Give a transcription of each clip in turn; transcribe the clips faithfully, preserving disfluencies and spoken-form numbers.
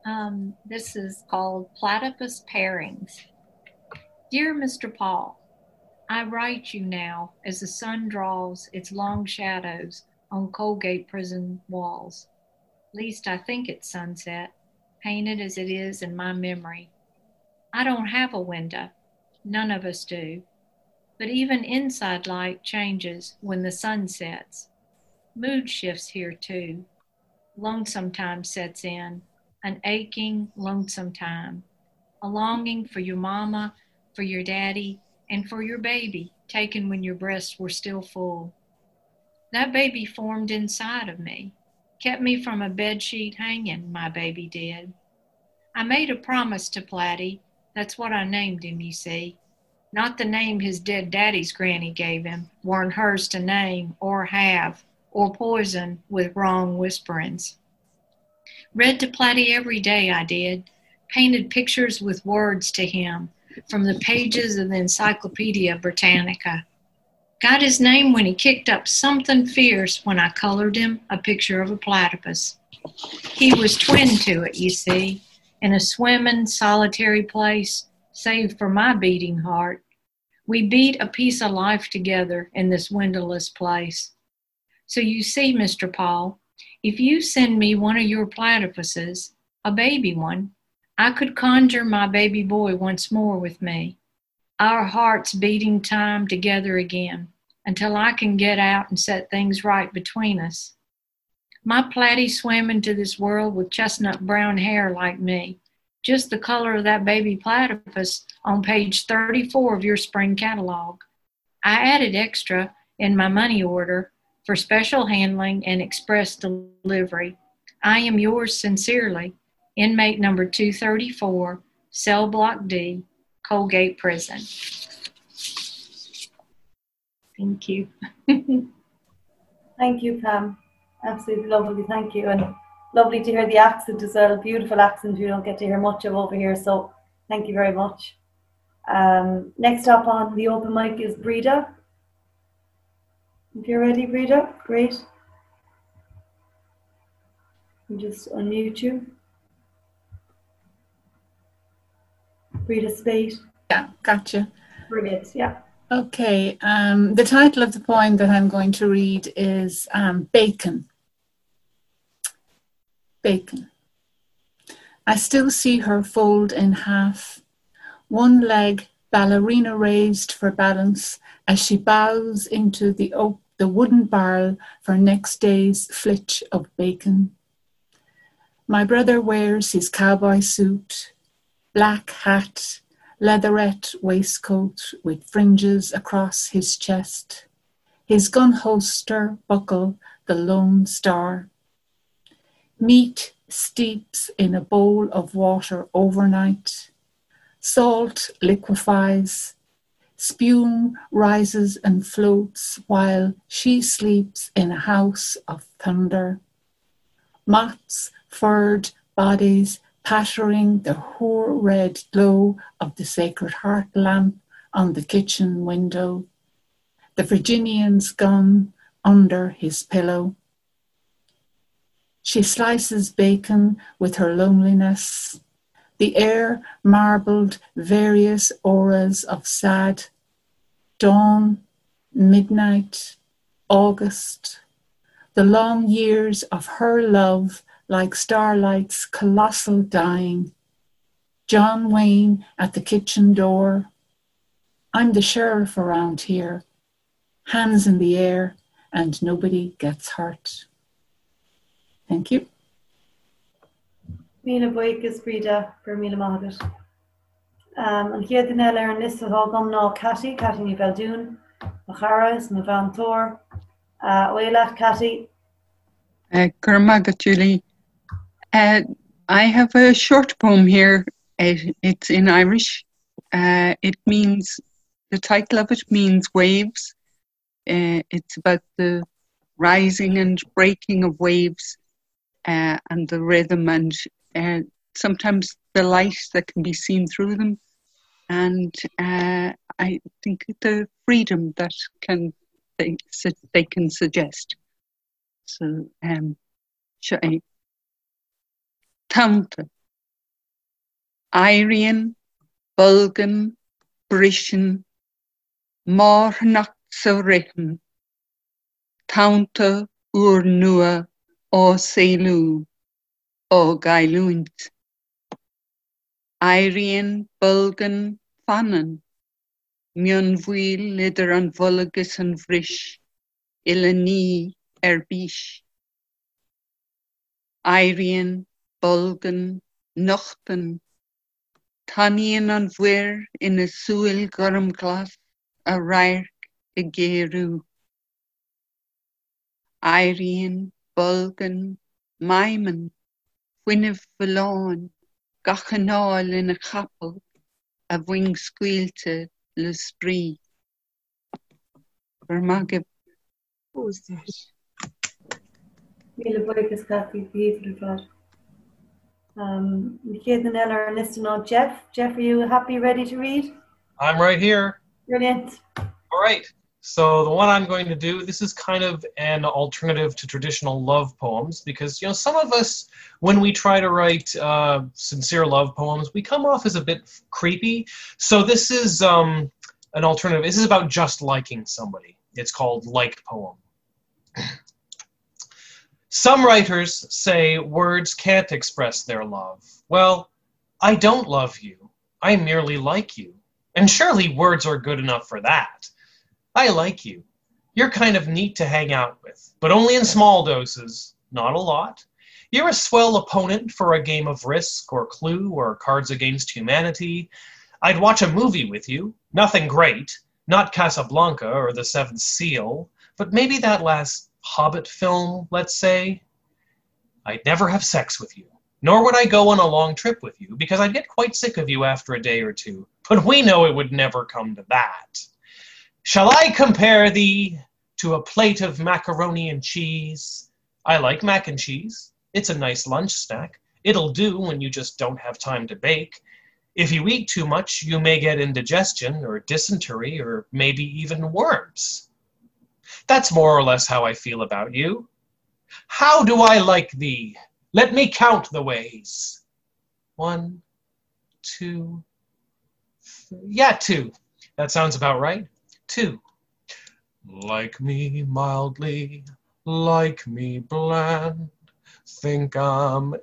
Um, this is called Platypus Pairings. Dear Mister Paul, I write you now as the sun draws its long shadows on Colgate prison walls. Least I think it's sunset, painted as it is in my memory. I don't have a window. None of us do. But even inside light changes when the sun sets. Mood shifts here too. Lonesome time sets in, an aching, lonesome time, a longing for your mama, for your daddy, and for your baby taken when your breasts were still full. That baby formed inside of me, kept me from a bedsheet hanging, my baby did. I made a promise to Platty, that's what I named him, you see. Not the name his dead daddy's granny gave him, weren't hers to name or have, or poison with wrong whisperings. Read to Platty every day, I did. Painted pictures with words to him from the pages of the Encyclopedia Britannica. Got his name when he kicked up something fierce when I colored him a picture of a platypus. He was twin to it, you see, in a swimming, solitary place, save for my beating heart. We beat a piece of life together in this windowless place. So you see, Mister Paul, if you send me one of your platypuses, a baby one, I could conjure my baby boy once more with me, our hearts beating time together again, until I can get out and set things right between us. My Platty swam into this world with chestnut brown hair like me, just the color of that baby platypus on page thirty-four of your spring catalog. I added extra in my money order for special handling and express delivery. I am yours sincerely, inmate number two thirty-four, cell block D, Colgate Prison. Thank you. Thank you, Pam. Absolutely lovely. Thank you. And lovely to hear the accent as well. Beautiful accent you don't get to hear much of over here. So thank you very much. Um, next up on the open mic is Breda. If you're ready, Breda, great. I'll just unmute you. Breda Spate. Yeah, gotcha. Brilliant, yeah. Okay, um, the title of the poem that I'm going to read is um, Bacon. Bacon. I still see her fold in half, one leg ballerina raised for balance as she bows into the, oak, the wooden barrel for next day's flitch of bacon. My brother wears his cowboy suit, black hat, leatherette waistcoat with fringes across his chest, his gun holster buckle the Lone Star. Meat steeps in a bowl of water overnight. Salt liquefies. Spume rises and floats while she sleeps in a house of thunder. Moths, furred bodies pattering the hoar red glow of the Sacred Heart lamp on the kitchen window. The Virginian's gun under his pillow. She slices bacon with her loneliness. The air marbled various auras of sad. Dawn, midnight, August. The long years of her love like starlight's colossal dying. John Wayne at the kitchen door. I'm the sheriff around here. Hands in the air and nobody gets hurt. Thank you. Míle buíochas Breda for míle maith. Um, and here the nail ar an list of gom ná Catty, Catty ní Veldún, Macharas, Mavantor, uh, Oela, Catty. Uh, Gurmaga Julie. Uh, I have a short poem here. It, it's in Irish. Uh, it means, the title of it means waves. Uh, it's about the rising and breaking of waves uh, and the rhythm and uh, sometimes the light that can be seen through them. And uh, I think the freedom that can they, they can suggest. So, um, Tanta Airian, Bulgan, Brishan, Mornacht sa Richen, Taunta ur nua o Seilu, o Gailuint. Airian, Bulgan, Fanan, Mion Vuil lider an Vulgus an Vrish, Ilani erbish. Airian, Bulgan, Nochten, Tanian an Vuir in a Suil Gorum Glas, a Rairk a Geru. Airian, Bulgan, Maiman, Winniv Valon, Gachanal in a chapel, a wing squealte le spree. Vermagib. What was that? Míle buchas Cathy Beaver Flat. Um Kieran Eller and listening on Jeff. Jeff, are you happy, ready to read? I'm right here. Brilliant. All right. So the one I'm going to do, this is kind of an alternative to traditional love poems because, you know, some of us, when we try to write uh, sincere love poems, we come off as a bit creepy. So this is um, an alternative. This is about just liking somebody. It's called Like Poem. Some writers say words can't express their love. Well, I don't love you. I merely like you. And surely words are good enough for that. I like you. You're kind of neat to hang out with, but only in small doses, not a lot. You're a swell opponent for a game of Risk or Clue or Cards Against Humanity. I'd watch a movie with you. Nothing great. Not Casablanca or The Seventh Seal, but maybe that last Hobbit film, let's say. I'd never have sex with you, nor would I go on a long trip with you, because I'd get quite sick of you after a day or two. But we know it would never come to that. Shall I compare thee to a plate of macaroni and cheese? I like mac and cheese. It's a nice lunch snack. It'll do when you just don't have time to bake. If you eat too much, you may get indigestion or dysentery or maybe even worms. That's more or less how I feel about you. How do I like thee? Let me count the ways. One, two, three. Yeah, two. That sounds about right. Two. Like me mildly, like me bland, think I'm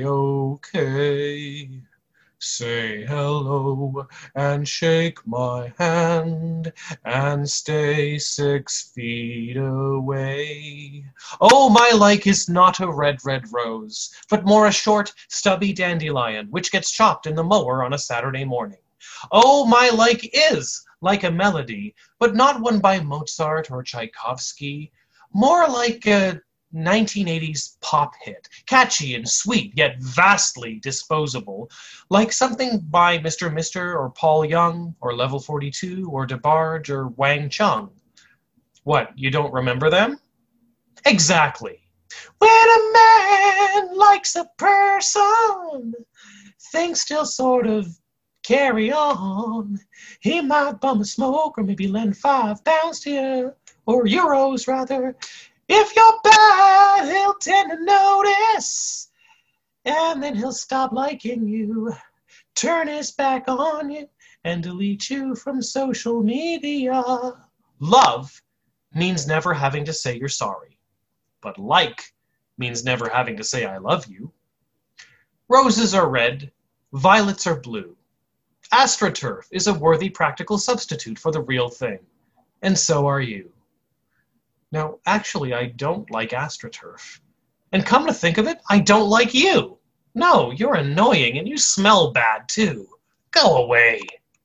A-okay. Say hello and shake my hand and stay six feet away. Oh, my like is not a red, red rose, but more a short, stubby dandelion, which gets chopped in the mower on a Saturday morning. Oh, my like is like a melody, but not one by Mozart or Tchaikovsky, more like a nineteen eighties pop hit, catchy and sweet, yet vastly disposable, like something by Mister Mister or Paul Young, or Level forty-two, or DeBarge, or Wang Chung. What, you don't remember them? Exactly. When a man likes a person, things still sort of carry on. He might bum a smoke, or maybe lend five pounds to you, or euros rather. If you're bad, he'll tend to notice, and then he'll stop liking you, turn his back on you, and delete you from social media. Love means never having to say you're sorry, but like means never having to say I love you. Roses are red, violets are blue. AstroTurf is a worthy practical substitute for the real thing, and so are you. Now, actually, I don't like AstroTurf. And come to think of it, I don't like you. No, you're annoying and you smell bad too. Go away.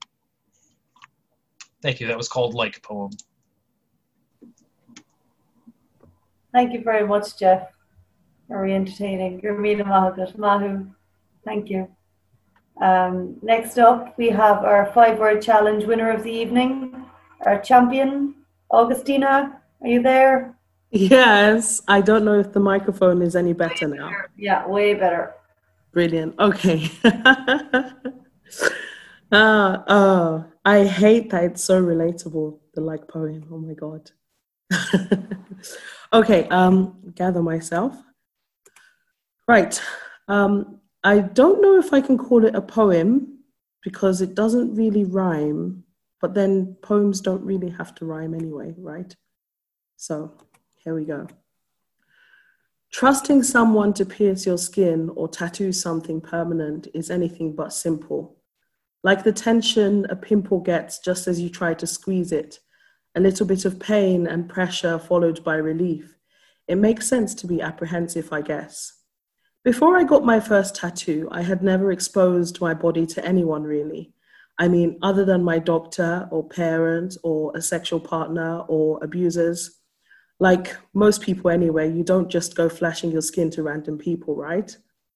Thank you. That was called Like Poem. Thank you very much, Jeff. Very entertaining. Gurmina Mahagat. Mahu, thank you. Um, next up, we have our five-word challenge winner of the evening, our champion, Augustina. Are you there? Yes. I don't know if the microphone is any better now. Yeah, way better. Brilliant. Okay. uh, uh, I hate that it's so relatable, the Like poem. Oh my God. Okay, um, gather myself. Right. Um, I don't know if I can call it a poem because it doesn't really rhyme, but then poems don't really have to rhyme anyway, right? So here we go. Trusting someone to pierce your skin or tattoo something permanent is anything but simple. Like the tension a pimple gets just as you try to squeeze it, a little bit of pain and pressure followed by relief. It makes sense to be apprehensive, I guess. Before I got my first tattoo, I had never exposed my body to anyone really. I mean, other than my doctor or parent or a sexual partner or abusers. Like most people anyway, you don't just go flashing your skin to random people, right?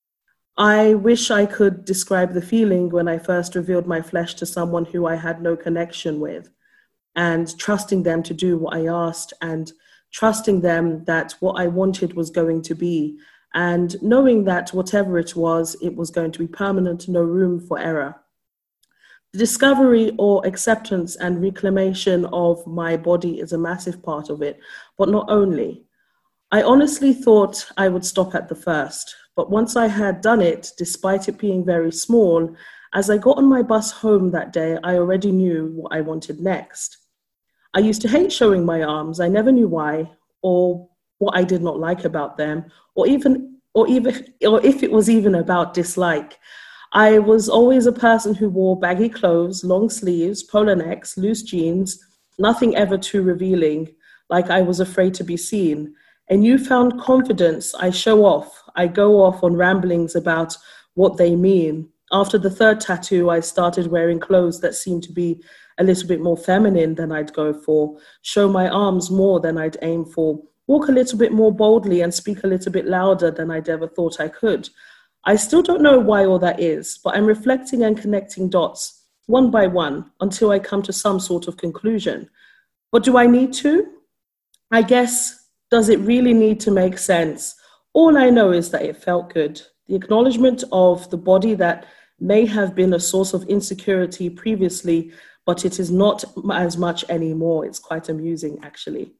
I wish I could describe the feeling when I first revealed my flesh to someone who I had no connection with, and trusting them to do what I asked, and trusting them that what I wanted was going to be, and knowing that whatever it was, it was going to be permanent, no room for error. The discovery or acceptance and reclamation of my body is a massive part of it, but not only. I honestly thought I would stop at the first, but once I had done it, despite it being very small, as I got on my bus home that day, I already knew what I wanted next. I used to hate showing my arms. I never knew why, or what I did not like about them, or even, or even, or if it was even about dislike. I was always a person who wore baggy clothes, long sleeves, polo necks, loose jeans, nothing ever too revealing, like I was afraid to be seen. A newfound confidence, I show off. I go off on ramblings about what they mean. After the third tattoo, I started wearing clothes that seemed to be a little bit more feminine than I'd go for, show my arms more than I'd aim for, walk a little bit more boldly and speak a little bit louder than I'd ever thought I could. I still don't know why all that is, but I'm reflecting and connecting dots one by one until I come to some sort of conclusion. But do I need to? I guess, does it really need to make sense? All I know is that it felt good. The acknowledgement of the body that may have been a source of insecurity previously, but it is not as much anymore. It's quite amusing, actually.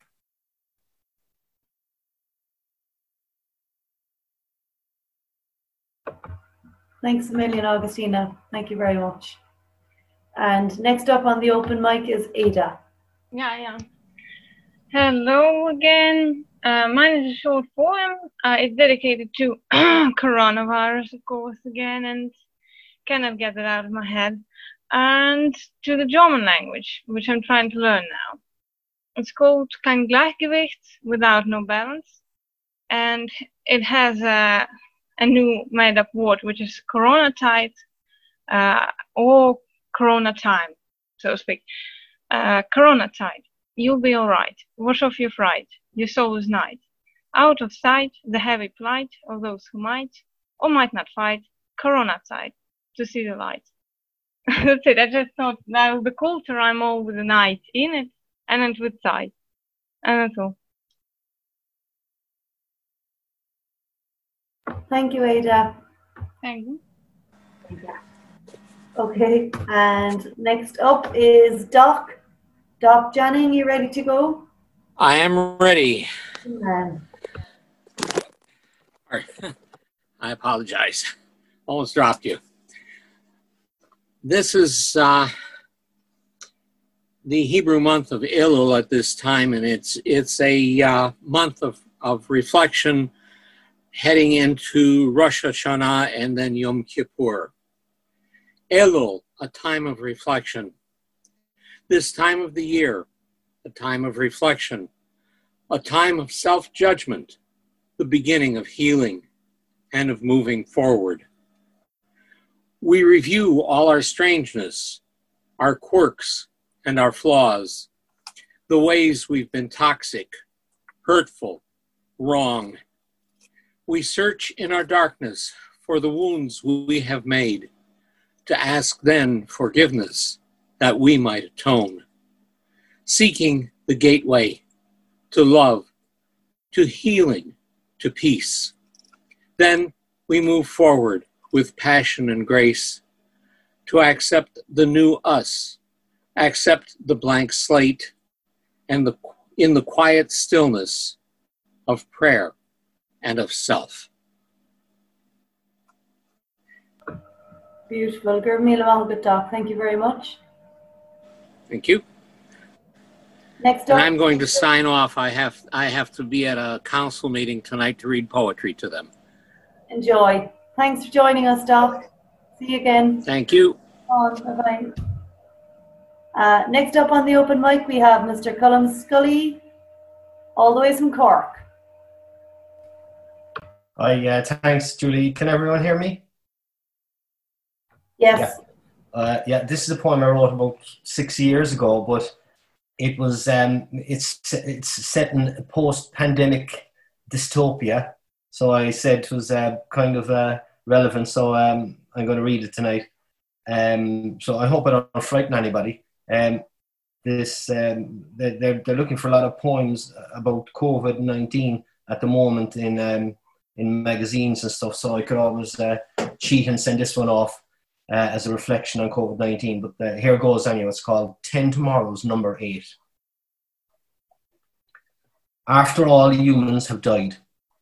Thanks a million, Augustina. Thank you very much. And next up on the open mic is Ada. Yeah, yeah. Hello again. Uh, mine is a short poem. Uh, it's dedicated to coronavirus, of course, again, and cannot get it out of my head. And to the German language, which I'm trying to learn now. It's called Kein Gleichgewicht, without no balance. And it has a, a new made-up word, which is Corona tide, uh, or Corona time, so to speak. Uh, corona tide. You'll be all right. Wash off your fright. Your soul is night. Out of sight, the heavy plight of those who might or might not fight. Corona tide, to see the light. That's it. I just thought that would be cool to rhyme all with the night in it and then with side. And that's all. Thank you, Ada. Thank you. Okay, and next up is Doc. Doc Janning, you ready to go? I am ready. Um, All right. I apologize. Almost dropped you. This is uh, the Hebrew month of Elul at this time, and it's it's a uh, month of, of reflection heading into Rosh Hashanah and then Yom Kippur. Elul, a time of reflection. This time of the year, a time of reflection, a time of self-judgment, the beginning of healing and of moving forward. We review all our strangeness, our quirks and our flaws, the ways we've been toxic, hurtful, wrong. We search in our darkness for the wounds we have made, to ask then forgiveness that we might atone, seeking the gateway to love, to healing, to peace. Then we move forward with passion and grace to accept the new us, accept the blank slate, and the, in the quiet stillness of prayer and of self. Beautiful. Gur míle maith agat Doc. Thank you very much. Thank you. Next And up. I'm going to sign off. I have I have to be at a council meeting tonight to read poetry to them. Enjoy. Thanks for joining us, Doc. See you again. Thank you. Bye-bye. Uh, next up on the open mic, we have Mister Colm Scully, all the way from Cork. Hi, uh, thanks, Julie. Can everyone hear me? Yes. Yeah. Uh, yeah, this is a poem I wrote about six years ago, but it was um, it's it's set in a post-pandemic dystopia. So I said it was uh, kind of uh, relevant. So um, I'm going to read it tonight. Um, so I hope I don't frighten anybody. Um, this um, they're they're looking for a lot of poems about COVID nineteen at the moment in um, in magazines and stuff. So I could always uh, cheat and send this one off uh, as a reflection on COVID nineteen. But uh, here goes anyway. It's called Ten Tomorrows, number eight. After all humans have died,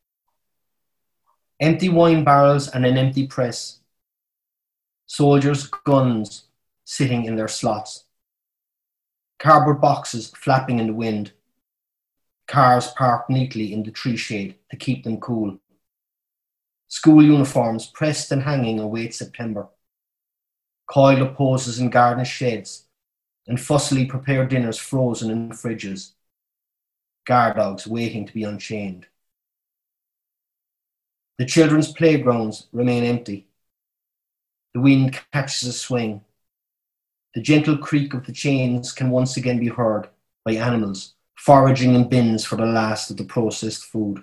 empty wine barrels and an empty press, soldiers' guns sitting in their slots, cardboard boxes flapping in the wind, cars parked neatly in the tree shade to keep them cool, school uniforms pressed and hanging await September, coil-up poses in garden sheds, and fussily prepared dinners frozen in fridges, guard dogs waiting to be unchained. The children's playgrounds remain empty. The wind catches a swing. The gentle creak of the chains can once again be heard by animals foraging in bins for the last of the processed food.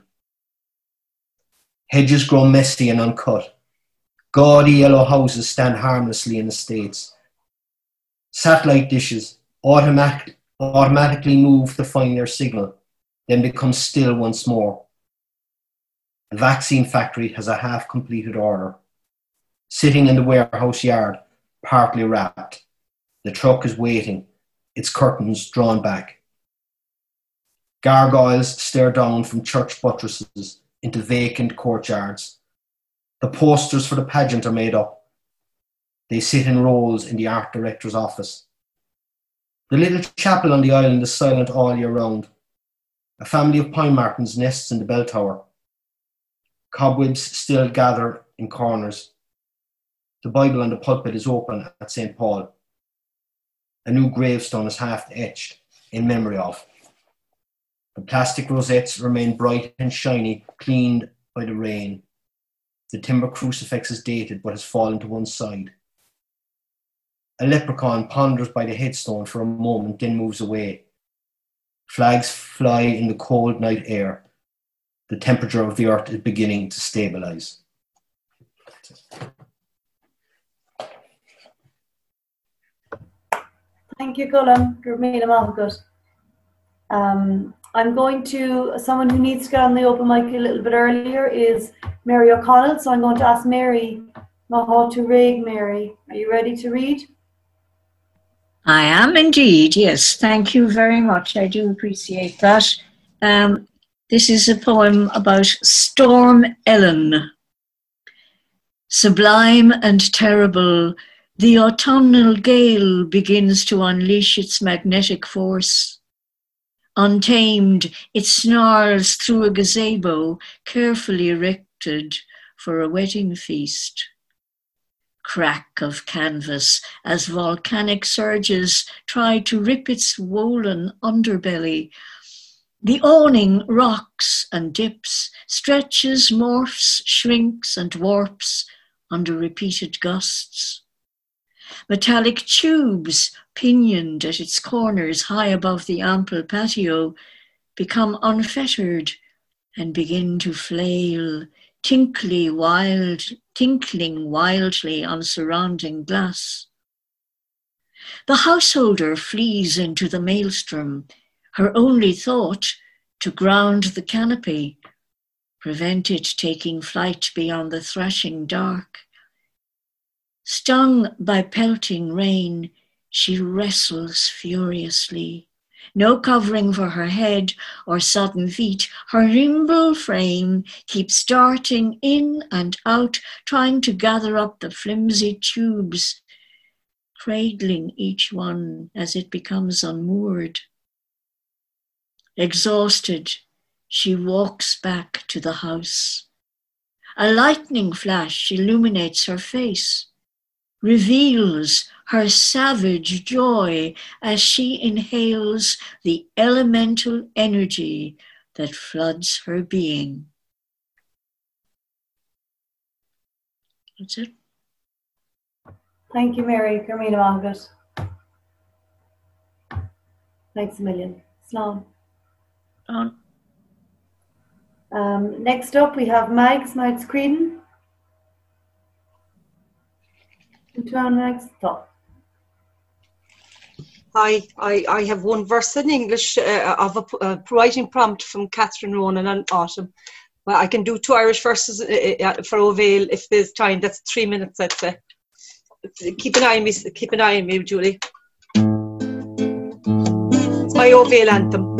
Hedges grow messy and uncut. Gaudy yellow houses stand harmlessly in the States. Satellite dishes automatic, automatically move to find their signal, then become still once more. The vaccine factory has a half-completed order. Sitting in the warehouse yard, partly wrapped. The truck is waiting, its curtains drawn back. Gargoyles stare down from church buttresses into vacant courtyards. The posters for the pageant are made up. They sit in rows in the art director's office. The little chapel on the island is silent all year round. A family of pine martins nests in the bell tower. Cobwebs still gather in corners. The Bible on the pulpit is open at Saint Paul. A new gravestone is half etched in memory of. The plastic rosettes remain bright and shiny, cleaned by the rain. The timber crucifix is dated but has fallen to one side. A leprechaun ponders by the headstone for a moment, then moves away. Flags fly in the cold night air. The temperature of the earth is beginning to stabilize. Thank you, Colm. Gur míle maith agat. Um, I'm going to, someone who needs to get on the open mic a little bit earlier is Mary O'Connell. So I'm going to ask Mary, Maha to Rig, Mary. Are you ready to read? I am indeed, yes. Thank you very much. I do appreciate that. Um, this is a poem about Storm Ellen. Sublime and terrible, the autumnal gale begins to unleash its magnetic force. Untamed, it snarls through a gazebo carefully erected for a wedding feast. Crack of canvas as volcanic surges try to rip its swollen underbelly. The awning rocks and dips, stretches, morphs, shrinks and warps under repeated gusts. Metallic tubes, pinioned at its corners high above the ample patio, become unfettered and begin to flail, tinkly wild, tinkling wildly on surrounding glass. The householder flees into the maelstrom, her only thought to ground the canopy, prevent it taking flight beyond the thrashing dark. Stung by pelting rain, she wrestles furiously, No covering for her head or sodden feet, her nimble frame keeps darting in and out, trying to gather up the flimsy tubes, cradling each one as it becomes unmoored. Exhausted, she walks back to the house. A lightning flash illuminates her face, reveals her savage joy as she inhales the elemental energy that floods her being. That's it. Thank you, Mary. Carmina Margaret. Thanks a million. Slán. On. Um, next up, we have Mags, Mags Creedon. Next up. Hi, I, I have one verse in English uh, of a, a writing prompt from Catherine Ronan and Autumn. Well, I can do two Irish verses uh, for O'Vale if there's time. That's three minutes, I'd say. Keep an eye on me, keep an eye on me, Julie. It's my O'Vale anthem.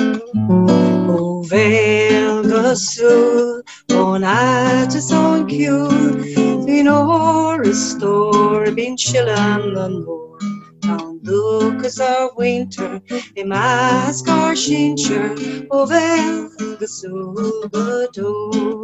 O'Vale gosul on at his own cure, in or restore, been chillin' and more. Down Lucas our winter, a mask our shincher, O'Vale gosul godo.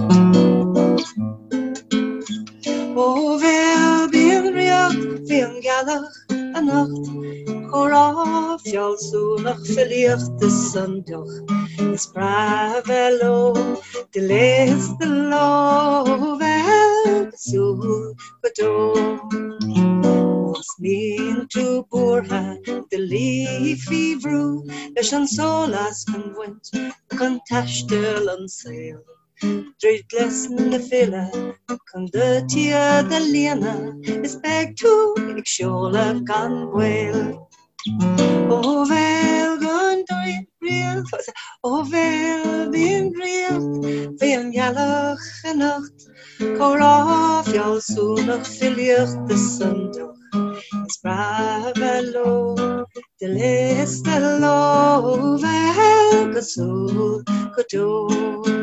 O'Vale bin riach, bin galach a nacht, Chora fial soonach verlicht de sundag. Is bravello, de les de lo, O'Vale gosul godo. Was mean to Borha, the leafy brew, leis an solas can went, can tashtel on sail. Dreid lesson the villa, can the tia the Lena, is back to Ixola can wail. O'Vale gone doing real, O'Vale being real, being yallach a nacht, Cora fial soonach filiach the sundag. Is bravello, de les de lo, O'Vale gosul godo.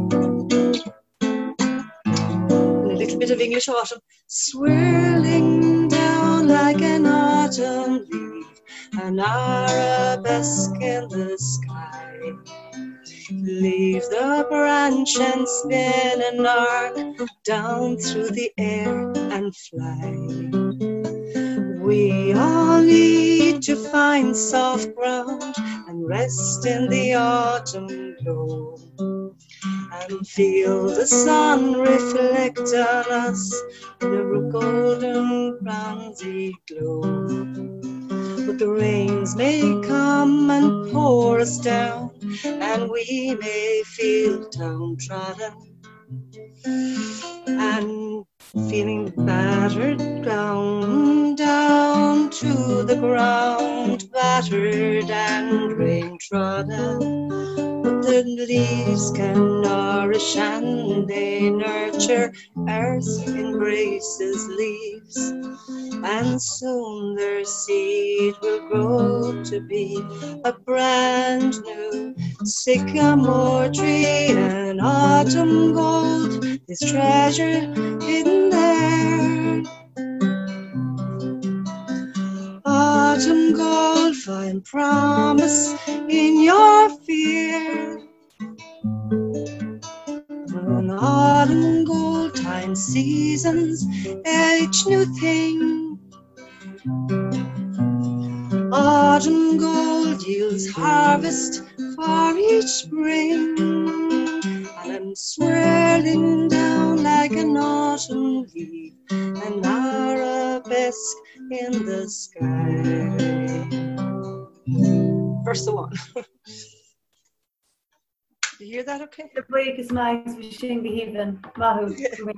A little bit of English autumn. Swirling down like an autumn leaf, an arabesque in the sky. Leave the branch and spin an arc down through the air and fly. We all need to find soft ground and rest in the autumn glow, and feel the sun reflect on us in a golden bronzy glow. But the rains may come and pour us down, and we may feel downtrodden and feeling battered down, down to the ground, battered and rain-trodden. But the leaves can nourish and they nurture, earth embraces leaves, and soon their seed will grow to be a brand new sycamore tree. And autumn gold is treasure hidden there. Autumn gold, find promise in your fear. On autumn gold, time seasons each new thing. Autumn gold yields harvest for each spring, and I'm swirling down like an autumn leaf, an arabesque in the sky. Verse the one. You hear that okay? The break is nice, we sing the heathen, Mahu,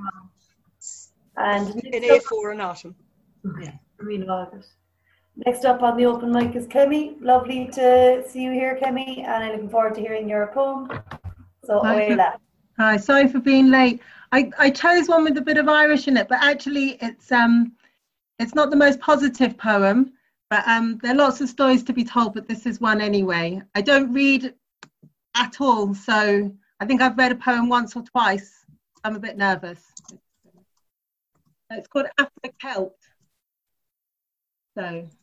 and in A four and autumn. Yeah, August. Next up on the open mic is Kemi. Lovely to see you here, Kemi, and I'm looking forward to hearing your poem. So, away that. Hi, sorry for being late. I, I chose one with a bit of Irish in it, but actually it's um it's not the most positive poem, But um, there are lots of stories to be told, but this is one anyway. I don't read at all, so I think I've read a poem once or twice. I'm a bit nervous. It's called Afro Celt. So,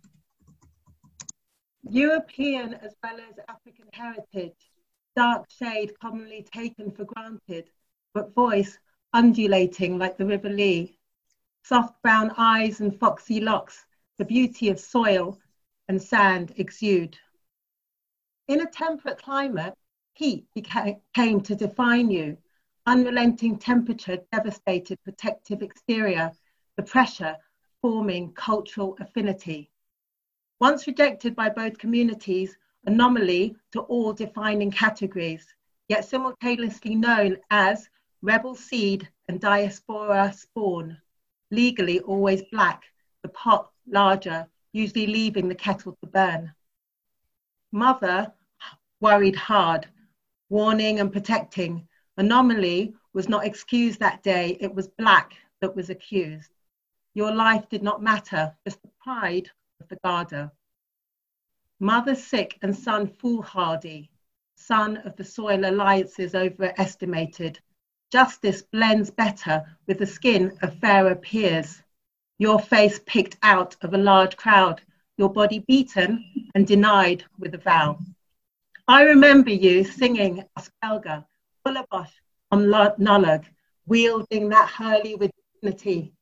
European as well as African heritage, dark shade commonly taken for granted, but voice undulating like the River Lee. Soft brown eyes and foxy locks, the beauty of soil and sand exude. In a temperate climate, heat became, came to define you. Unrelenting temperature devastated protective exterior, the pressure forming cultural affinity. Once rejected by both communities, anomaly to all defining categories, yet simultaneously known as rebel seed and diaspora spawn. Legally always black, the pot larger, usually leaving the kettle to burn. Mother worried hard, warning and protecting. Anomaly was not excused that day, it was black that was accused. Your life did not matter, just the pride of the Garda. Mother sick and son foolhardy, son of the soil alliances overestimated. Justice blends better with the skin of fairer peers. Your face picked out of a large crowd, your body beaten and denied with a vow. I remember you singing Askelga, Bullabosh on Nullag, wielding that hurley with dignity,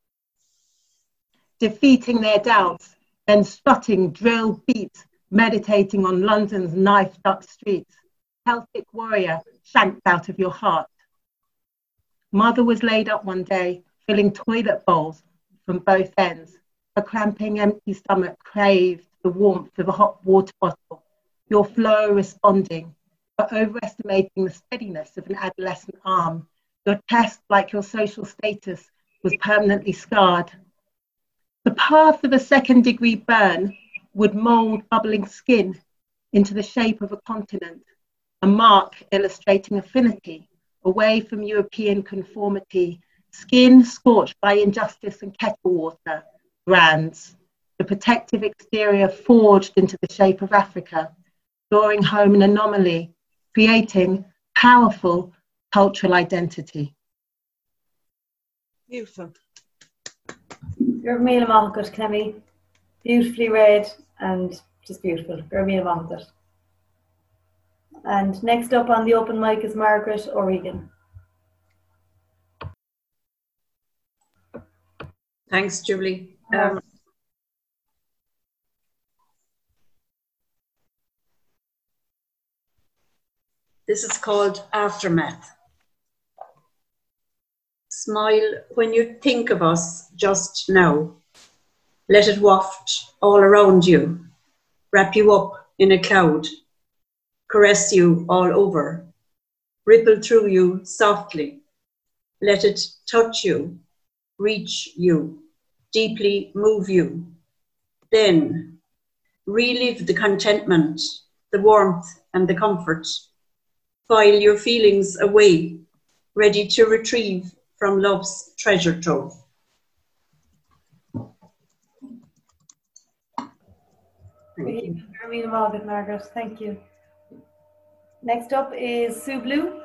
defeating their doubts, then strutting drill beats, meditating on London's knife-duck streets. Celtic warrior shanked out of your heart. Mother was laid up one day, filling toilet bowls from both ends. A cramping, empty stomach craved the warmth of a hot water bottle. Your flow responding, but overestimating the steadiness of an adolescent arm. Your chest, like your social status, was permanently scarred. The path of a second degree burn would mold bubbling skin into the shape of a continent, a mark illustrating affinity, away from European conformity, skin scorched by injustice and kettle water, brands, the protective exterior forged into the shape of Africa, drawing home an anomaly, creating powerful cultural identity. Beautiful. You're Mila Mahakut, Clemmy. Beautifully read and just beautiful. You're Mila Mahakut. And next up on the open mic is Margaret O'Regan. Thanks, Julie. Um, this is called Aftermath. Smile when you think of us just now. Let it waft all around you, wrap you up in a cloud, caress you all over, ripple through you softly. Let it touch you, reach you, deeply move you. Then relive the contentment, the warmth and the comfort. File your feelings away, ready to retrieve from love's treasure trove. Thank you. Mila Mahakut, Margaret. Thank you. Next up is Sue Blue.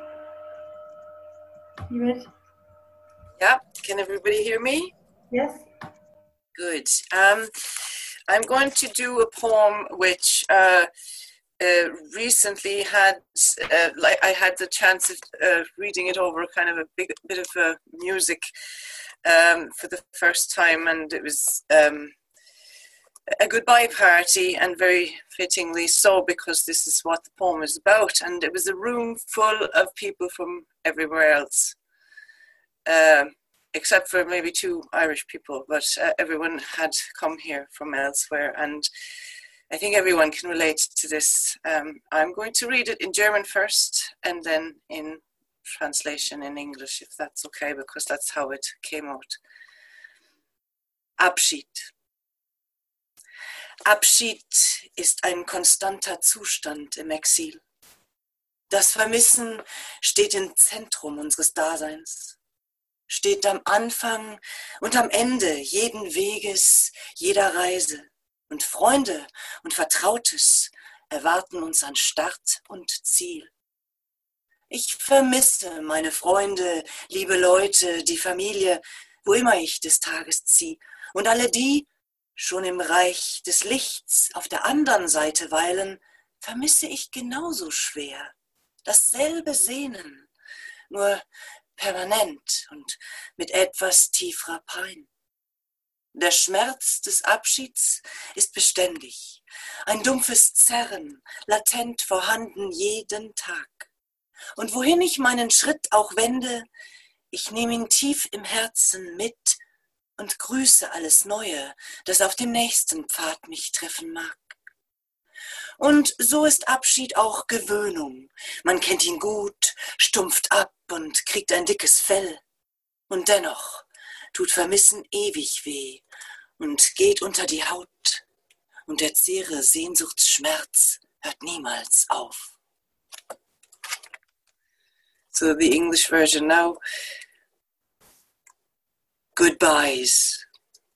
You ready? Yeah, can everybody hear me? Yes. Good. Um, I'm going to do a poem which uh, uh, recently had, uh, like I had the chance of uh, reading it over kind of a big bit of uh, music um, for the first time, and it was um, a goodbye party, and very fittingly so, because this is what the poem is about. And it was a room full of people from everywhere else, uh, except for maybe two Irish people, but uh, everyone had come here from elsewhere, and I think everyone can relate to this. Um, I'm going to read it in German first, and then in translation in English, if that's okay, because that's how it came out. Abschied. Abschied ist ein konstanter Zustand im Exil. Das Vermissen steht im Zentrum unseres Daseins, steht am Anfang und am Ende jeden Weges, jeder Reise Und Freunde und Vertrautes erwarten uns an Start und Ziel. Ich vermisse meine Freunde, liebe Leute, die Familie, wo immer ich des Tages zieh. Und alle die schon im Reich des Lichts auf der anderen Seite weilen, vermisse ich genauso schwer. Dasselbe Sehnen, nur permanent und mit etwas tieferer Pein. Der Schmerz des Abschieds ist beständig, ein dumpfes Zerren, latent vorhanden jeden Tag. Und wohin ich meinen Schritt auch wende, ich nehme ihn tief im Herzen mit und grüße alles Neue, das auf dem nächsten Pfad mich treffen mag. Und so ist Abschied auch Gewöhnung. Man kennt ihn gut, stumpft ab und kriegt ein dickes Fell. Und dennoch tut Vermissen ewig weh und geht unter die Haut. Und der zähe Sehnsuchtsschmerz hört niemals auf. So the English version now. Goodbyes.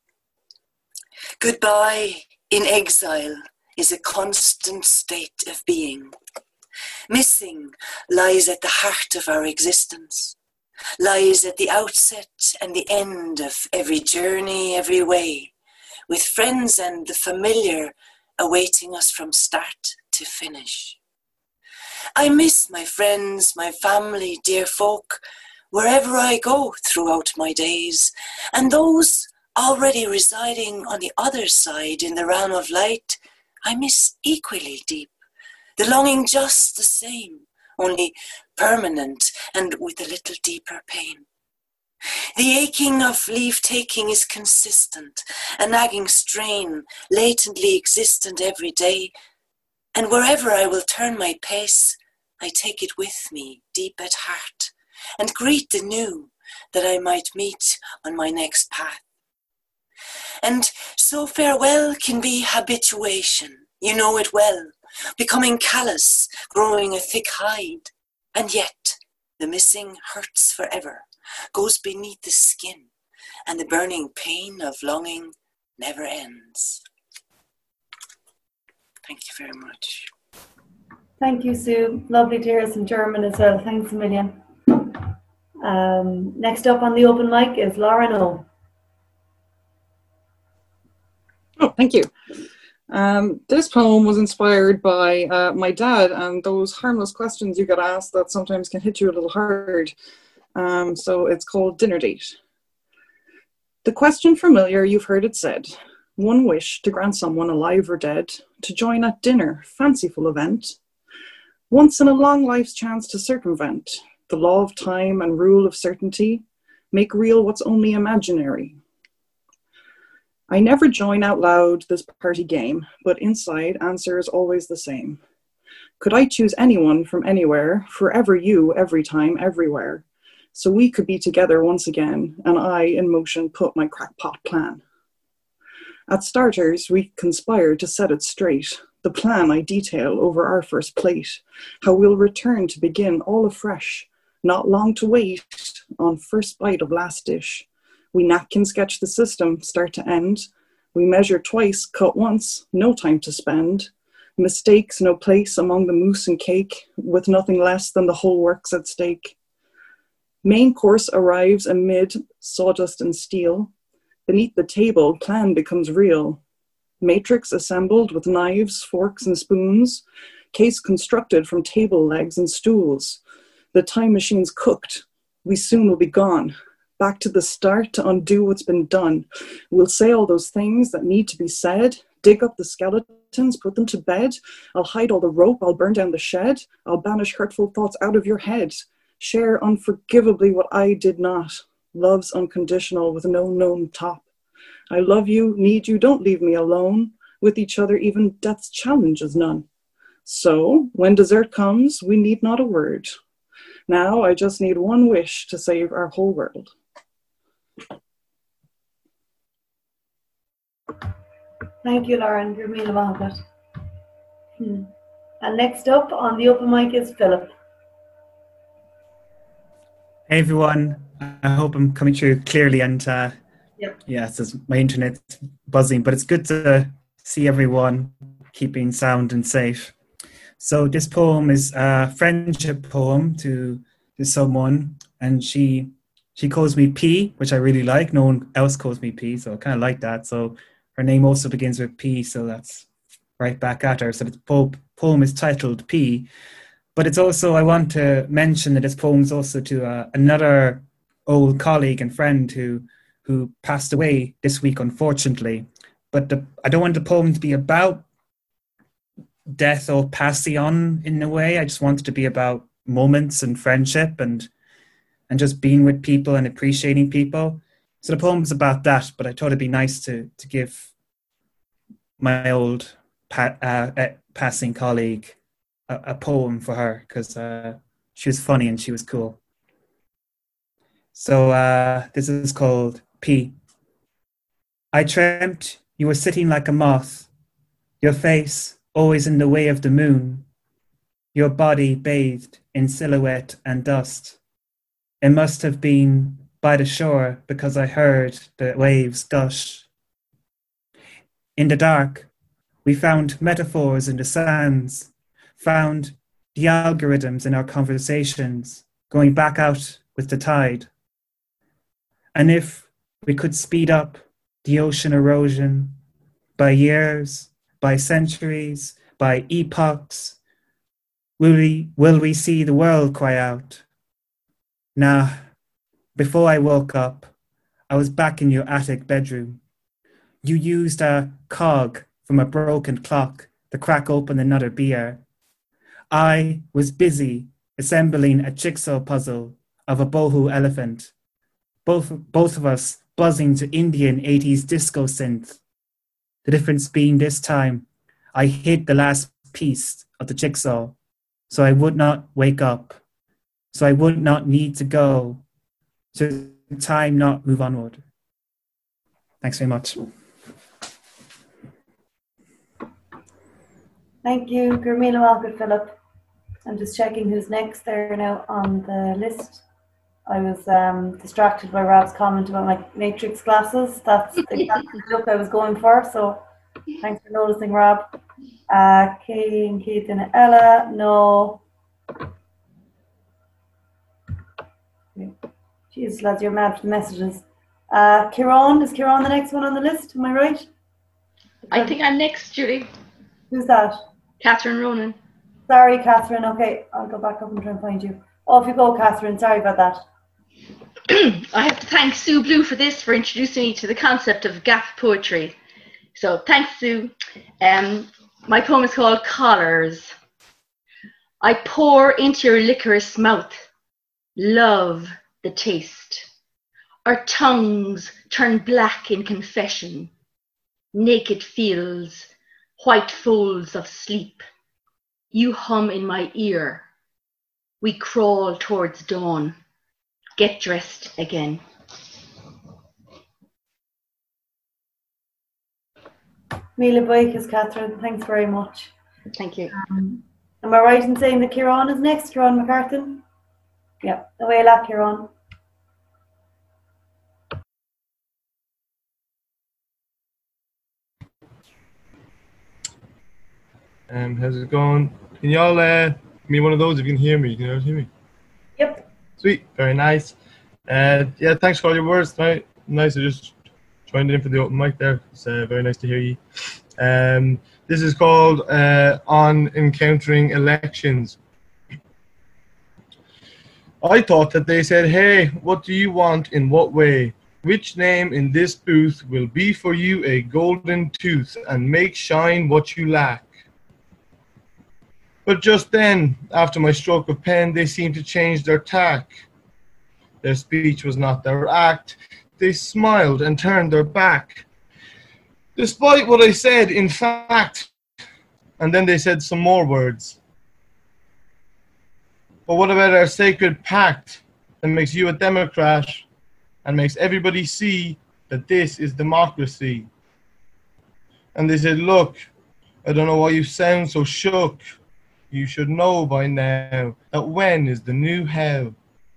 Goodbye in exile is a constant state of being. Missing lies at the heart of our existence, lies at the outset and the end of every journey, every way, with friends and the familiar awaiting us from start to finish. I miss my friends, my family, dear folk, wherever I go throughout my days, and those already residing on the other side in the realm of light, I miss equally deep, the longing just the same, only permanent and with a little deeper pain. The aching of leave-taking is consistent, a nagging strain, latently existent every day, and wherever I will turn my pace, I take it with me deep at heart, and greet the new that I might meet on my next path. And so farewell can be habituation, you know it well, becoming callous, growing a thick hide, and yet the missing hurts forever, goes beneath the skin, and the burning pain of longing never ends. Thank you very much. Thank you, Sue. Lovely to hear some German as well. Thanks a million. Um, next up on the open mic is Lauren O. Oh, thank you. Um, this poem was inspired by uh, my dad and those harmless questions you get asked that sometimes can hit you a little hard. Um, so it's called Dinner Date. The question familiar, you've heard it said. One wish to grant someone alive or dead to join at dinner, fanciful event. Once in a long life's chance to circumvent the law of time and rule of certainty, make real what's only imaginary. I never join out loud this party game, but inside answer is always the same. Could I choose anyone from anywhere, forever you, every time, everywhere, so we could be together once again, and I in motion put my crackpot plan. At starters, we conspired to set it straight, the plan I detail over our first plate, how we'll return to begin all afresh, not long to wait on first bite of last dish. We napkin sketch the system, start to end. We measure twice, cut once, no time to spend. Mistakes, no place among the mousse and cake, with nothing less than the whole works at stake. Main course arrives amid sawdust and steel. Beneath the table, plan becomes real. Matrix assembled with knives, forks, and spoons. Case constructed from table legs and stools. The time machine's cooked. We soon will be gone. Back to the start to undo what's been done. We'll say all those things that need to be said. Dig up the skeletons, put them to bed. I'll hide all the rope, I'll burn down the shed. I'll banish hurtful thoughts out of your head. Share unforgivably what I did not. Love's unconditional with no known top. I love you, need you, don't leave me alone. With each other, even death's challenge is none. So, when dessert comes, we need not a word. Now, I just need one wish to save our whole world. Thank you, Lauren. You're mean about that. Hmm. And next up on the open mic is Philip. Hey everyone, I hope I'm coming through clearly and uh, yep. yeah, it says my internet's buzzing, but it's good to see everyone keeping sound and safe. So this poem is a friendship poem to, to someone, and she she calls me P, which I really like. No one else calls me P, so I kind of like that. So her name also begins with P, so that's right back at her. So the po- poem is titled P, but it's also, I want to mention that this poem is also to uh, another old colleague and friend who who passed away this week, unfortunately. But the, I don't want the poem to be about death or passing on in a way. I just want it to be about moments and friendship and and just being with people and appreciating people. So the poem is about that, but I thought it'd be nice to to give my old pa- uh, uh, passing colleague a, a poem for her, because uh, she was funny and she was cool. So uh, this is called P. I dreamt you were sitting like a moth, your face always in the way of the moon, your body bathed in silhouette and dust. It must have been by the shore because I heard the waves gush. In the dark, we found metaphors in the sands, found the algorithms in our conversations, going back out with the tide. And if we could speed up the ocean erosion by years, by centuries, by epochs, will we, will we see the world cry out? Nah, before I woke up, I was back in your attic bedroom. You used a cog from a broken clock to crack open another beer. I was busy assembling a jigsaw puzzle of a boho elephant, both, both of us buzzing to Indian eighties disco synth. The difference being this time, I hid the last piece of the jigsaw so I would not wake up, so I would not need to go, so time not move onward. Thanks very much. Thank you, Gurmila Malcolm Philip. I'm just checking who's next there now on the list. I was um, distracted by Rob's comment about my matrix glasses. That's exactly the look I was going for, so thanks for noticing, Rob. Uh, Kay and Keith and Ella, no. Jeez, lads, you're mad for the messages. Uh, Kieran, is Kieran the next one on the list? Am I right? I think I'm next, Julie. Who's that? Catherine Ronan. Sorry, Catherine. Okay, I'll go back up and try and find you. Off you go, Catherine. Sorry about that. I have to thank Sue Blue for this, for introducing me to the concept of gap poetry. So thanks, Sue. Um, my poem is called Collars. I pour into your licorice mouth, love the taste. Our tongues turn black in confession, naked fields, white folds of sleep. You hum in my ear. We crawl towards dawn. Get dressed again. Mila Boykas, Catherine. Thanks very much. Thank you. Um, am I right in saying that Kieran is next? Kieran McCartan? Yeah. Away la, Kieran. Um, how's it going? Can y'all uh, give me one of those if you can hear me? Can you all hear me? Yep. Sweet. Very nice. Uh, yeah, thanks for all your words tonight. Nice. I just joined in for the open mic there. It's uh, very nice to hear you. Um, this is called uh, On Encountering Elections. I thought that they said, hey, what do you want in what way? Which name in this booth will be for you a golden tooth and make shine what you lack? But just then, after my stroke of pen, they seemed to change their tack. Their speech was not their act. They smiled and turned their back. Despite what I said, in fact. And then they said some more words. But what about our sacred pact that makes you a Democrat and makes everybody see that this is democracy? And they said, look, I don't know why you sound so shook. You should know by now that when is the new how.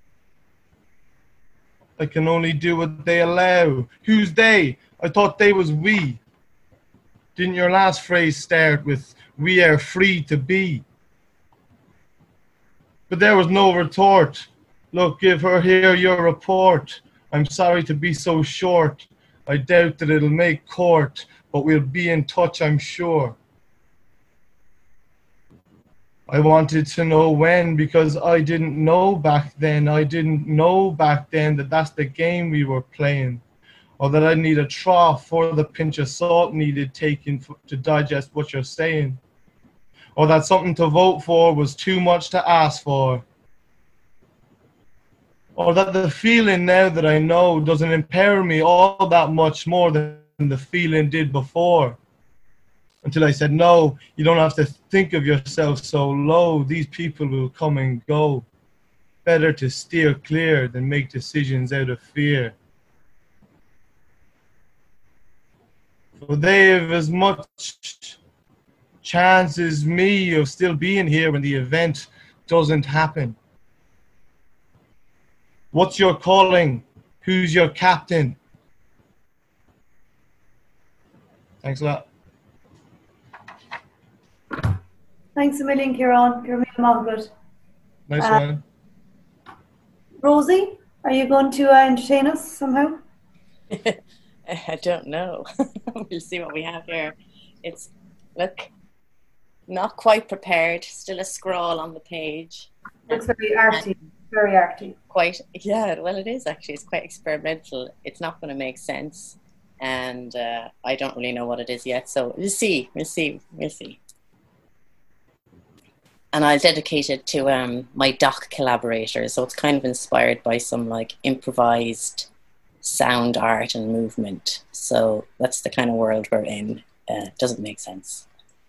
I can only do what they allow. Who's they? I thought they was we. Didn't your last phrase start with, we are free to be? But there was no retort. Look, give her here your report. I'm sorry to be so short. I doubt that it'll make court, but we'll be in touch, I'm sure. I wanted to know when, because I didn't know back then. I didn't know back then that that's the game we were playing. Or that I need a trough for the pinch of salt needed taken for, to digest what you're saying. Or that something to vote for was too much to ask for. Or that the feeling now that I know doesn't impair me all that much more than the feeling did before. Until I said, no, you don't have to think of yourself so low. These people will come and go. Better to steer clear than make decisions out of fear. For they have as much chance as me of still being here when the event doesn't happen. What's your calling? Who's your captain? Thanks a lot. Thanks a million, Kieran. Kieran Margaret. Nice Uh, one. Rosie, are you going to uh, entertain us somehow? I don't know. We'll see what we have here. It's, look, not quite prepared. Still a scrawl on the page. Looks very arty. Very arty. Quite, yeah, well, it is actually. It's quite experimental. It's not going to make sense. And uh, I don't really know what it is yet. So we'll see. We'll see. We'll see. And I'll dedicate it to um, my doc collaborators. So it's kind of inspired by some like improvised sound art and movement. So that's the kind of world we're in. Uh, doesn't make sense.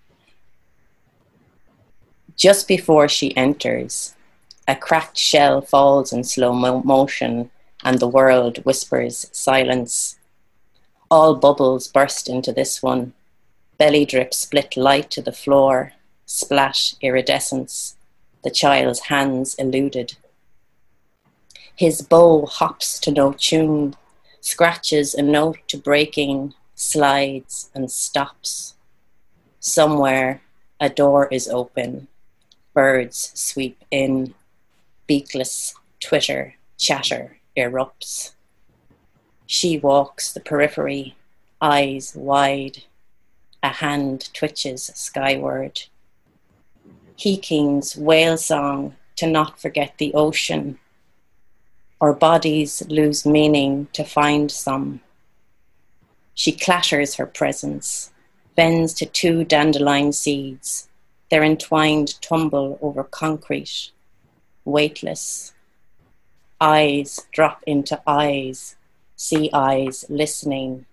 Just before she enters, a cracked shell falls in slow mo- motion and the world whispers silence. All bubbles burst into this one. Belly drip split light to the floor. Splash iridescence, the child's hands eluded. His bow hops to no tune, scratches a note to breaking, slides and stops. Somewhere a door is open, birds sweep in, beakless twitter, chatter erupts. She walks the periphery, eyes wide, a hand twitches skyward. Heeking's whale song to not forget the ocean, or bodies lose meaning to find some. She clatters her presence, bends to two dandelion seeds, their entwined tumble over concrete, weightless. Eyes drop into eyes, see eyes listening.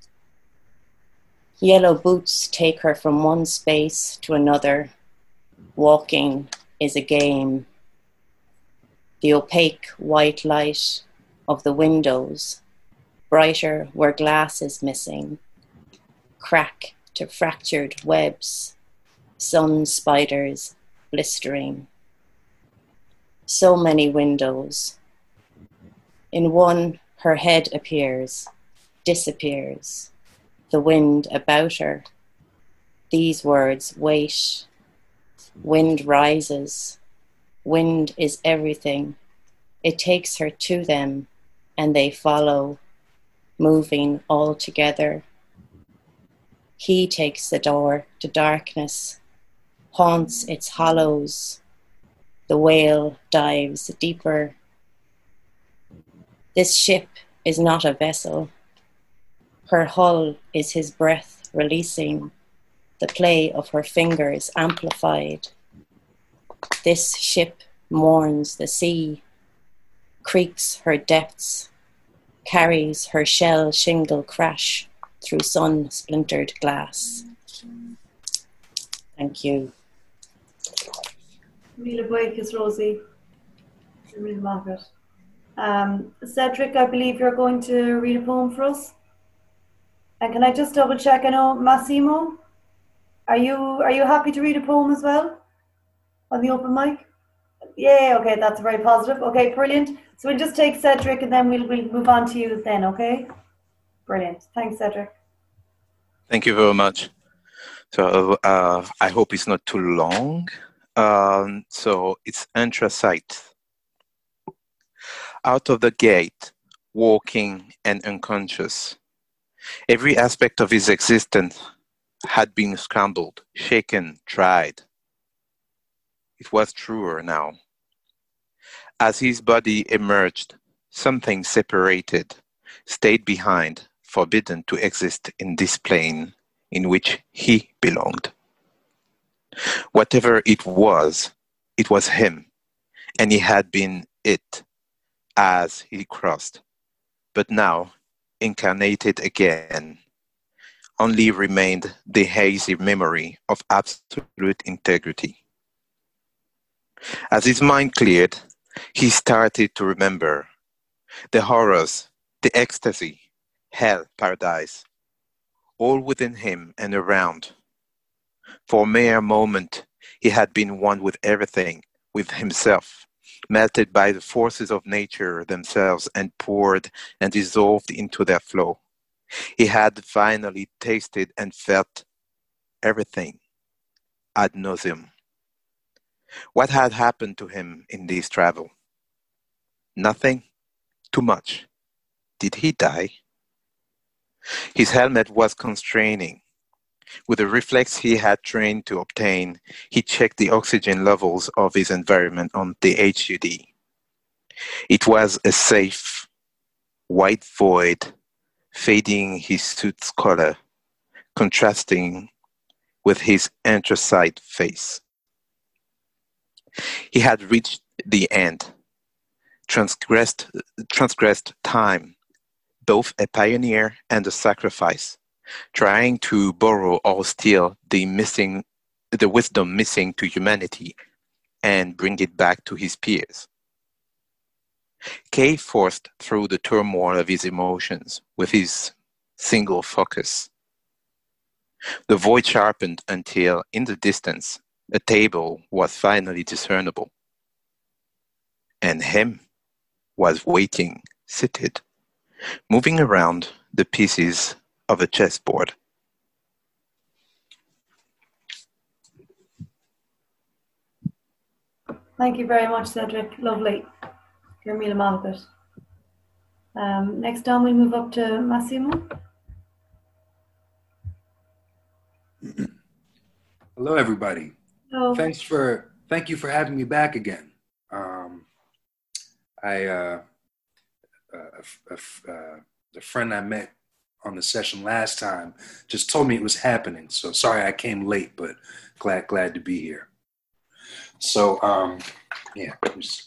Yellow boots take her from one space to another. Walking is a game. The opaque white light of the windows, brighter where glass is missing, crack to fractured webs, sun spiders blistering. So many windows. In one, her head appears, disappears, the wind about her. These words wait. Wind rises. Wind is everything. It takes her to them, and they follow, moving all together. He takes the door to darkness, haunts its hollows. The whale dives deeper. This ship is not a vessel. Her hull is his breath releasing, the play of her fingers amplified. This ship mourns the sea, creaks her depths, carries her shell shingle crash through sun-splintered glass. Thank you. Mila Boykes, Rosie. Mila Margaret. Um, Cedric, I believe you're going to read a poem for us. And can I just double check? I know Massimo, are you are you happy to read a poem as well on the open mic? Yeah, okay, that's very positive. Okay, brilliant. So we'll just take Cedric and then we'll we'll move on to you then, okay? Brilliant. Thanks, Cedric. Thank you very much. So uh, I hope it's not too long. Um, so it's anthracite. Out of the gate, walking and unconscious. Every aspect of his existence had been scrambled, shaken, tried. It was truer now. As his body emerged, something separated, stayed behind, forbidden to exist in this plane in which he belonged. Whatever it was, it was him, and he had been it as he crossed. But now, incarnated again, only remained the hazy memory of absolute integrity. As his mind cleared, he started to remember the horrors, the ecstasy, hell, paradise, all within him and around. For a mere moment, he had been one with everything, with himself, melted by the forces of nature themselves and poured and dissolved into their flow. He had finally tasted and felt everything ad nauseum. What had happened to him in this travel? Nothing? Too much. Did he die? His helmet was constraining. With the reflex he had trained to obtain, he checked the oxygen levels of his environment on the H U D. It was a safe, white void, fading his suit's color, contrasting with his anthracite face. He had reached the end, transgressed, transgressed time, both a pioneer and a sacrifice, trying to borrow or steal the missing, the wisdom missing to humanity and bring it back to his peers. Kay forced through the turmoil of his emotions with his single focus. The void sharpened until, in the distance, a table was finally discernible. And him was waiting, seated, moving around the pieces of a chessboard. Thank you very much, Cedric. Lovely. You're Mila Malvet. Um, next on, we move up to Massimo. Hello, everybody. Hello. Thanks for thank you for having me back again. Um, I uh, a, a, a, a friend I met on the session last time just told me it was happening. So sorry I came late, but glad glad to be here. So um, yeah. Just...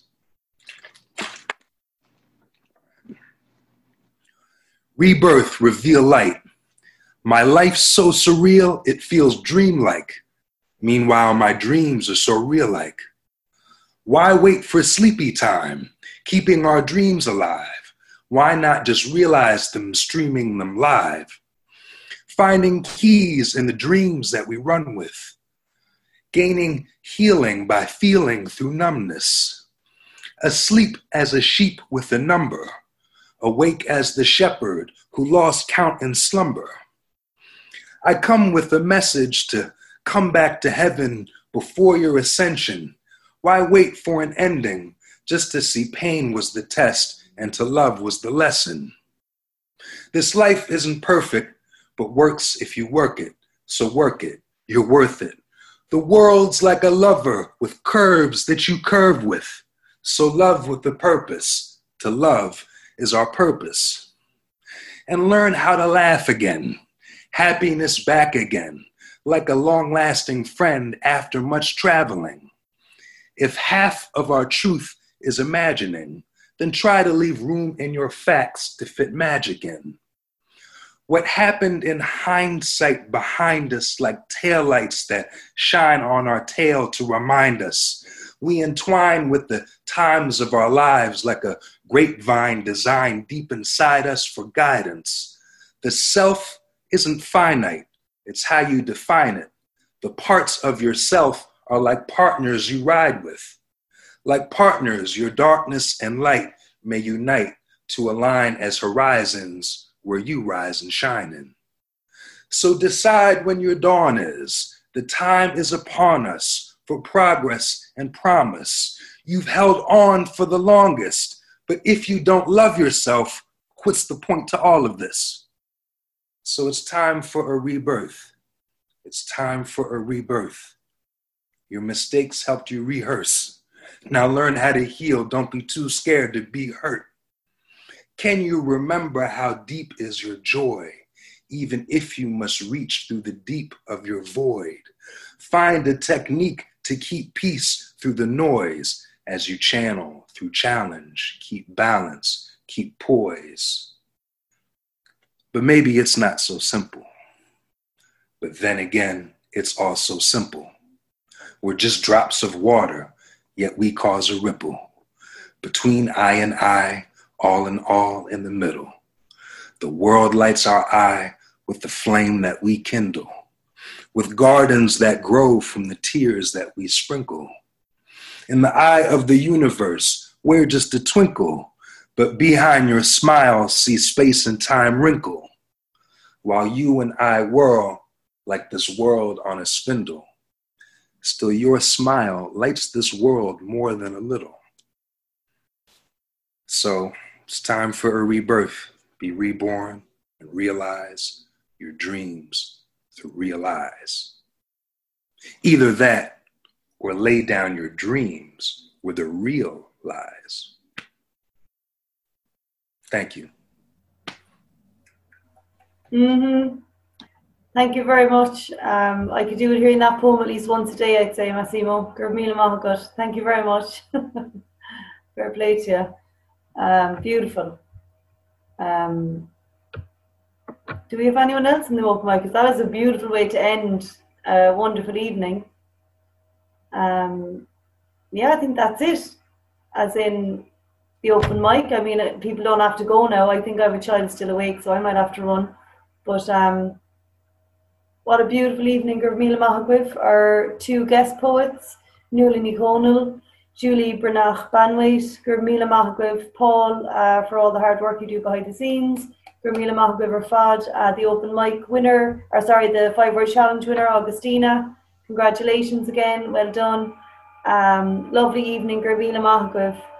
Rebirth, reveal light. My life's so surreal, it feels dreamlike. Meanwhile, my dreams are so real-like. Why wait for sleepy time, keeping our dreams alive? Why not just realize them, streaming them live? Finding keys in the dreams that we run with. Gaining healing by feeling through numbness. Asleep as a sheep with a number. Awake as the shepherd who lost count in slumber. I come with a message to come back to heaven before your ascension. Why wait for an ending just to see pain was the test and to love was the lesson? This life isn't perfect, but works if you work it. So work it, you're worth it. The world's like a lover with curves that you curve with. So love with a purpose. To love is our purpose. And learn how to laugh again. Happiness back again, like a long-lasting friend after much traveling. If half of our truth is imagining, then try to leave room in your facts to fit magic in. What happened in hindsight behind us like taillights that shine on our tail to remind us. We entwine with the times of our lives like a grapevine designed deep inside us for guidance. The self isn't finite, it's how you define it. The parts of yourself are like partners you ride with. Like partners, your darkness and light may unite to align as horizons where you rise and shine in. So decide when your dawn is. The time is upon us for progress and promise. You've held on for the longest, but if you don't love yourself, what's the point to all of this? So it's time for a rebirth. It's time for a rebirth. Your mistakes helped you rehearse. Now learn how to heal. Don't be too scared to be hurt. Can you remember how deep is your joy, even if you must reach through the deep of your void? Find a technique to keep peace through the noise as you channel through challenge. Keep balance, keep poise. But maybe it's not so simple. But then again, it's also simple. We're just drops of water, yet we cause a ripple. Between I and I, all in all in the middle. The world lights our eye with the flame that we kindle, with gardens that grow from the tears that we sprinkle. In the eye of the universe, we're just a twinkle, but behind your smile, see space and time wrinkle, while you and I whirl like this world on a spindle. Still your smile lights this world more than a little. So it's time for a rebirth. Be reborn and realize your dreams to realize. Either that or lay down your dreams where the real lies. Thank you. Mm-hmm. Thank you very much. Um, I could do it hearing that poem at least once a day, I'd say, Massimo. Gur míle maith agat. Thank you very much. Fair play to you. Um, beautiful. Um, do we have anyone else in the open mic? Because that is a beautiful way to end a wonderful evening. Um, yeah, I think that's it. As in the open mic. I mean, people don't have to go now. I think I have a child still awake, so I might have to run. But um, what a beautiful evening, Gur míle maith agaibh. Our two guest poets, Nuala Ní Chonaill, Julie Brenach Banwaite, Gur míle maith agaibh, Paul, uh, for all the hard work you do behind the scenes. Gur míle maith agaibh ar fad, uh, the open mic winner, or sorry, the five word challenge winner, Augustina. Congratulations again, well done. Um, lovely evening, Gur míle maith agaibh.